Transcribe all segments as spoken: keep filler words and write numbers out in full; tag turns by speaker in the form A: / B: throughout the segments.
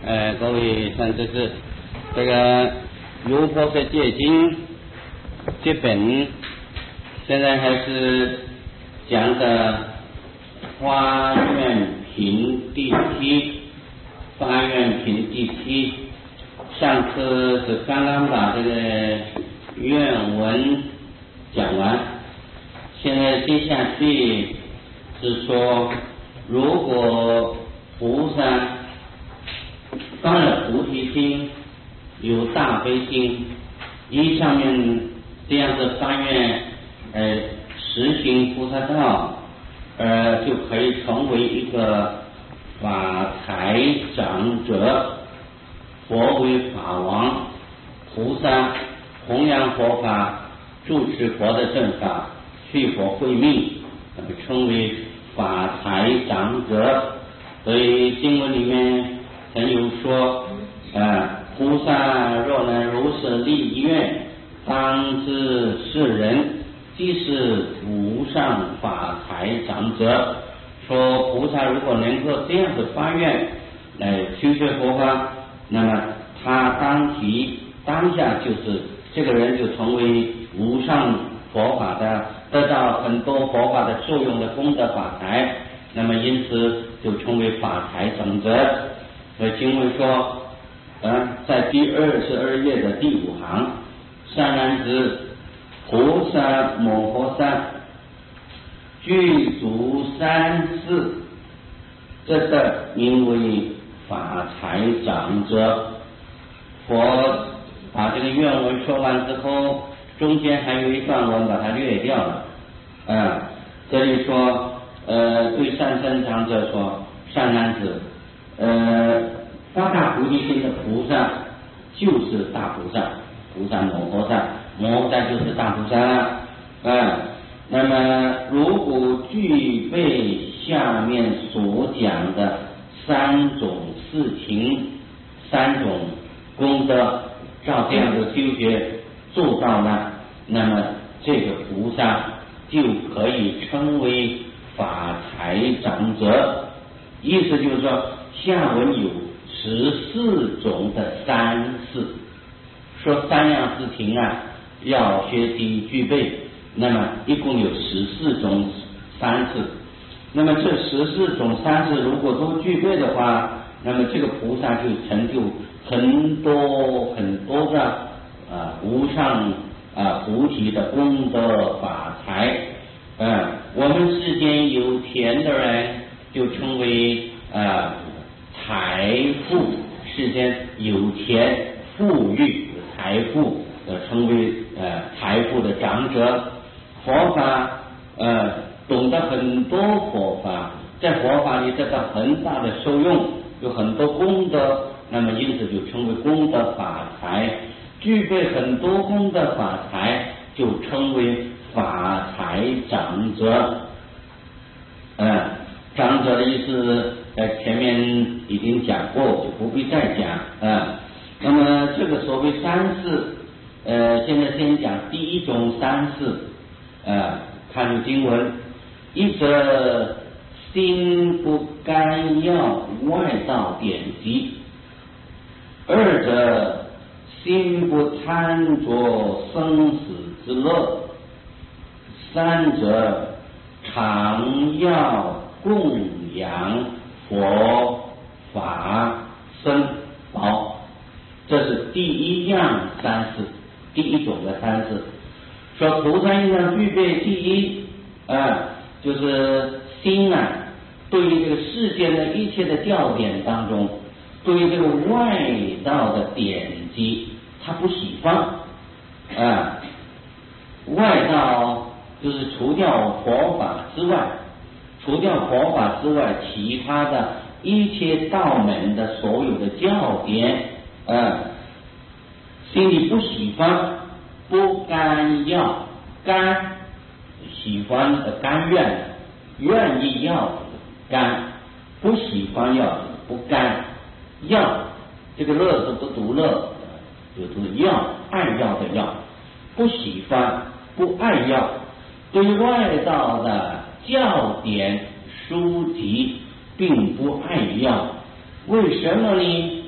A: 呃，各位善知识，这个《如婆塞戒经》这本现在还是讲的发愿品第七，发愿品第七。上次是刚刚把这个愿文讲完，现在接下去是说，如果菩萨发了菩提心，有大悲心，依上面这样的发愿，呃，实行菩萨道，呃，就可以成为一个法财长者。佛为法王，菩萨弘扬佛法，住持佛的正法，去佛慧命，那么称为法财长者。所以经文里面曾有说，呃，菩萨若能如是立愿，当知是人即是无上法财长者。说菩萨如果能够这样子发愿来修学佛法，那么他当体当下就是这个人就成为无上佛法的，得到很多佛法的受用的功德法财，那么因此就称为法财长者。所以经文说，呃，在第二十二页的第五行，善男子，菩萨摩诃萨具足三世，这个名为法财长者。佛把这个愿文说完之后，中间还有一段文把它略掉了。啊，这里说，呃，对善身长者说，善男子，呃，发大菩提心的菩萨就是大菩萨，菩萨摩诃萨，摩诃萨就是大菩萨了。啊，那么如果具备下面所讲的三种事情，三种功德，照这样的修学做到了，那么这个菩萨就可以称为法财长者。意思就是说，下文有十四种的三事，说三样事情啊要学习具备，那么一共有十四种三事。那么这十四种三事如果都具备的话，那么这个菩萨就成就很多很多的啊无上啊菩提的功德法财。啊，我们世间有钱的人就称为啊财富，世间有钱富裕财富呃称为呃财富的长者。佛法呃懂得很多佛法，在佛法里得到很大的受用，有很多功德，那么因此就称为功德法财。具备很多功德法财，就称为法财长者。嗯，长者的意思在前面已经讲过，就不必再讲。嗯，那么这个所谓三事，呃，现在先讲第一种三事。呃，看入经文，一则心不干要外道典籍，二者心不贪着生死之乐，三者常要供养佛法僧宝。这是第一样三事，第一种的三事。说菩萨应当具备第一啊，就是心啊，对于这个世间的一切的教典当中，对于这个外道的典籍，他不喜欢啊。外道就是除掉佛法之外，除掉佛法之外，其他的一切道门的所有的教典啊，心里不喜欢，不甘要，甘喜欢的甘愿，愿意要甘，不喜欢要不甘，要这个乐是不独乐，就是要爱要的要，不喜欢不爱要，对外道的教典书籍并不爱要。为什么呢？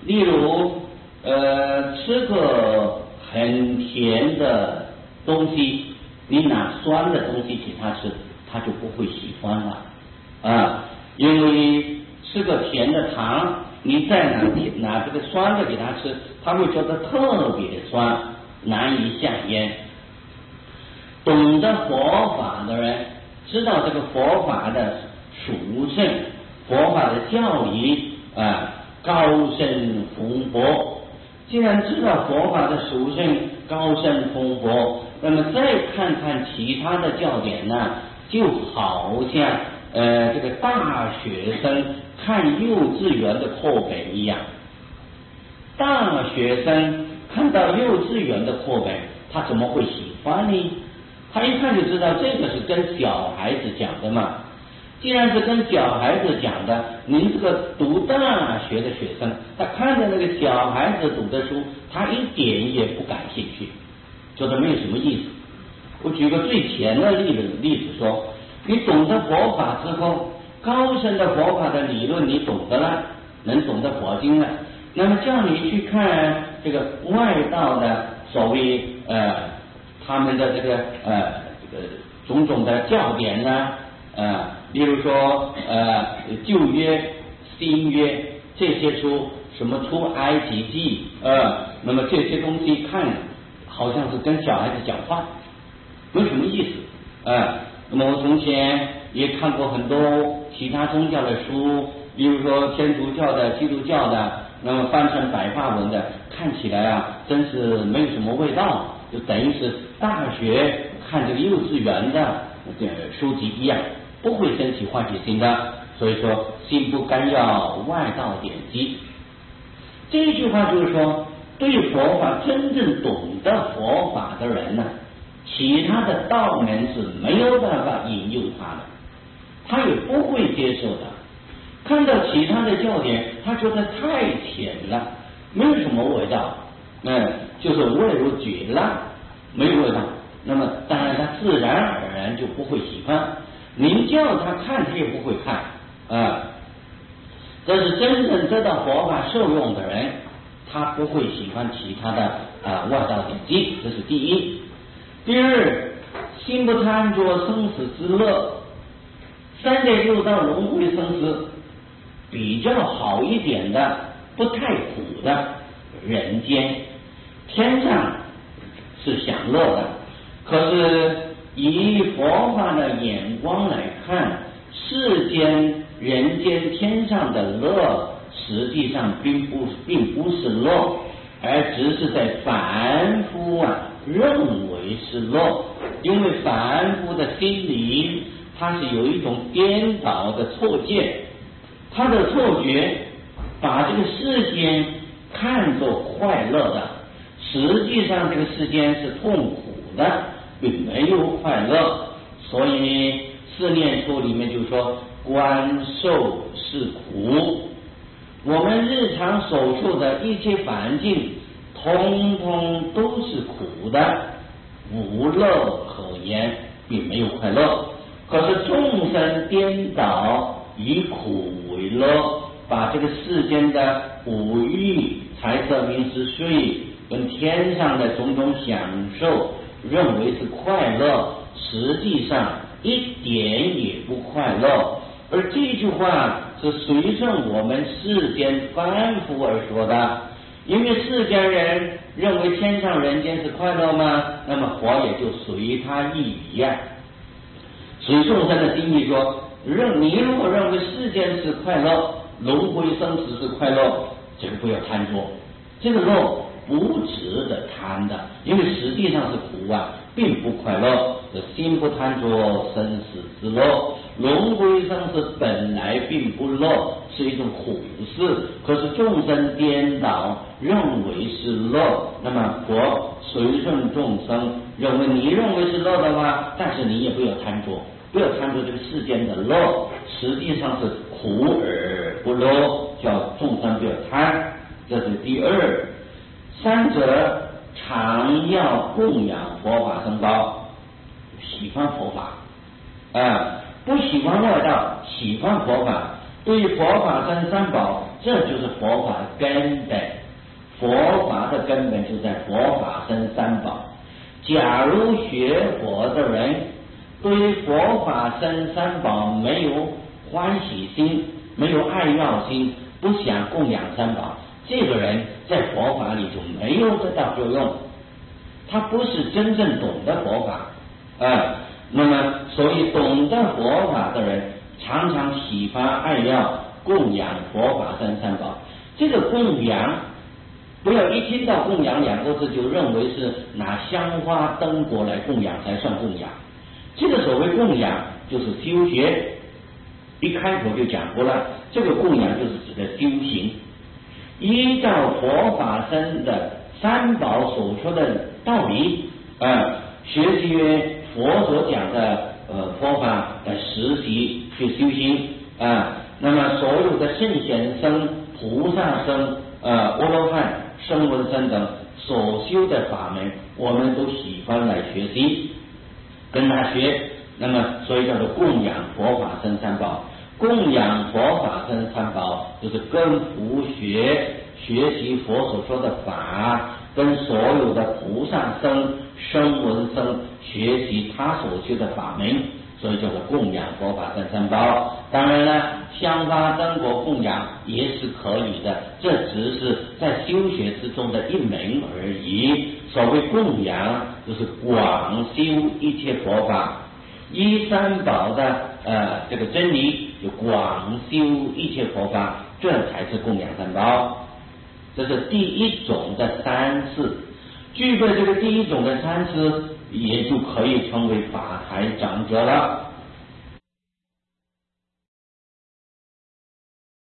A: 例如呃吃个很甜的东西，你拿酸的东西给他吃，他就不会喜欢了啊，因为吃个甜的糖，你再拿拿这个酸的给他吃，他会觉得特别酸，难以下咽。懂得佛法的人知道这个佛法的殊胜，佛法的教义啊高深宏博。既然知道佛法的殊胜高深宏博，那么再看看其他的教典呢，就好像呃这个大学生看幼稚园的课本一样。大学生看到幼稚园的课本，他怎么会喜欢呢？他一看就知道这个是跟小孩子讲的嘛。既然是跟小孩子讲的，您这个读大学的学生，他看着那个小孩子读的书，他一点也不感兴趣，觉得没有什么意思。我举个最浅的例子例子说，你懂得佛法之后，高深的佛法的理论你懂得了，能懂得佛经了，那么叫你去看这个外道的所谓呃他们的这个呃这个种种的教典呢，呃例如说呃旧约新约这些书，什么出埃及记呃那么这些东西看好像是跟小孩子讲话，没什么意思啊、呃。那么我从前也看过很多其他宗教的书，比如说天主教的、基督教的，那么翻成白话文的，看起来啊真是没有什么味道，就等于是大学看这个幼稚园的这个书籍一样，不会升起欢喜心的。所以说心不甘要外道典籍，这一句话就是说，对佛法真正懂得佛法的人呢，其他的道门是没有办法引诱他的，他也不会接受的。看到其他的教典，他觉得太浅了，没有什么味道，嗯，就是味如绝辣，没有味道。那么当然他自然而然就不会喜欢，您叫他看他也不会看啊。这是真正得到佛法受用的人，他不会喜欢其他的啊外道典籍，这是第一。第二，心不贪着生死之乐，三界六道轮回生死比较好一点的，不太苦的人间，天上是享乐的，可是以佛法的眼光来看，世间人间天上的乐实际上并不并不是乐，而只是在凡夫啊认为是乐，因为凡夫的心理它是有一种颠倒的错觉，他的错觉把这个世间看作快乐的，实际上这个世间是痛苦的，并没有快乐。所以四念处里面就说观受是苦，我们日常所受的一切环境通通都是苦的，无乐可言，并没有快乐。可是众生颠倒以苦为乐，把这个世间的五欲、财色名食睡跟天上的种种享受认为是快乐，实际上一点也不快乐。而这句话是随顺我们世间凡夫而说的，因为世间人认为天上人间是快乐吗？那么佛也就随他意一样。所以众生的心意说，认你如果认为世间是快乐，轮回生死是快乐，这个不要贪着，这个乐不值得贪的，因为实际上是苦啊，并不快乐。心不贪着生死之乐，轮回生死本来并不乐，是一种苦事，可是众生颠倒认为是乐，那么佛随顺众生，认为你认为是乐的话，但是你也不要贪着，不要贪着这个世间的乐，实际上是苦而不乐，叫众生不要贪，这是第二。三者常要供养佛法僧宝，喜欢佛法啊，不喜欢外道，喜欢佛法，
B: 对于佛法僧三宝，这就是佛法根本。佛法的根本就在佛法僧三宝。假如学佛的人对于佛法僧三宝没有欢喜心，没有爱要心，不想供养三宝，这个人在佛法里就没有得到作用，他不是真正懂得佛法啊、呃。那么，所以懂得佛法的人常常喜欢爱要供养佛法僧三宝。这个供养，不要一听到供养两个字就认为是拿香花灯果来供养才算供养。这个所谓供养就是修学，一开头就讲过了，这个供养就是指的修行。依照佛法僧的三宝所说的道理啊、呃，学习佛所讲的呃佛法来实习去修行啊、呃。那么所有的圣贤僧、菩萨僧、呃阿罗汉、声闻僧等所修的法门，我们都喜欢来学习，跟他学。那么所以叫做供养佛法僧三宝。供养佛法僧三宝就是跟佛学学习佛所说的法，跟所有的菩萨僧、声闻僧学习他所修的法门，所以叫做供养佛法僧三宝。当然了，香花灯果供养也是可以的，这只是在修学之中的一门而已。所谓供养，就是广修一切佛法，依三宝的呃这个真理，就广修一切佛法，这才是供养三宝。这是第一种的三次，具备这个第一种的三次，也就可以成为法台长者了。